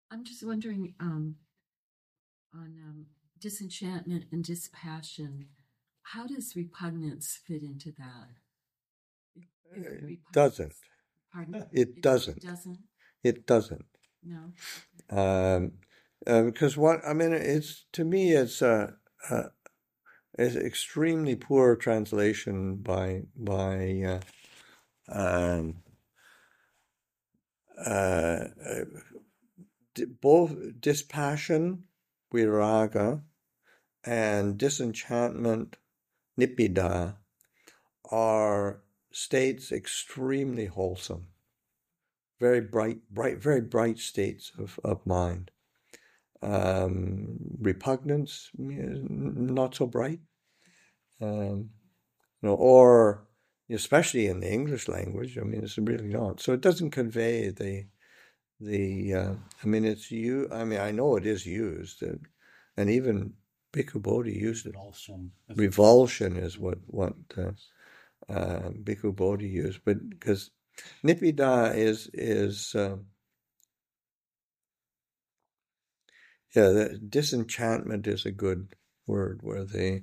I'm just wondering on disenchantment and dispassion, how does repugnance fit into that? Is It repugnance? doesn't. Pardon? It doesn't. It doesn't? It doesn't. No. Um, because what I mean, it's to me, it's extremely poor translation by um, uh, both dispassion, viraga, and disenchantment, nibbida, are states extremely wholesome, very very bright states of mind. Repugnance, not so bright. Or especially in the English language, I mean, it's really not. So it doesn't convey I mean, it's you. I mean, I know it is used, and even Bhikkhu Bodhi used it. Revulsion is what Bhikkhu Bodhi used, but because Nibbida is the disenchantment is a good word where they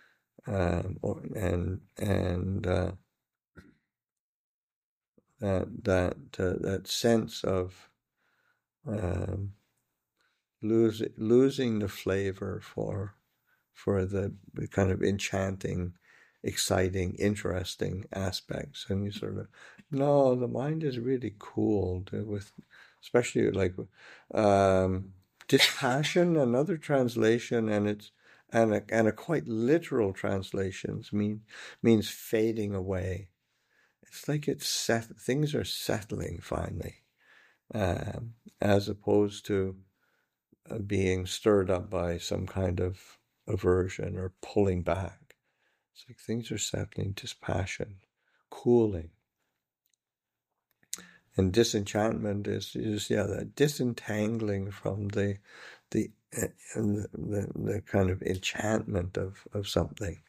that sense of losing the flavor for the kind of enchanting, exciting, interesting aspects, and you sort of no, the mind is really cool with, especially like dispassion. Another translation, and it's and a quite literal translations means fading away. It's like things are settling finally, as opposed to being stirred up by some kind of aversion or pulling back. It's like things are settling, dispassion, cooling. And disenchantment is that disentangling from the kind of enchantment of something.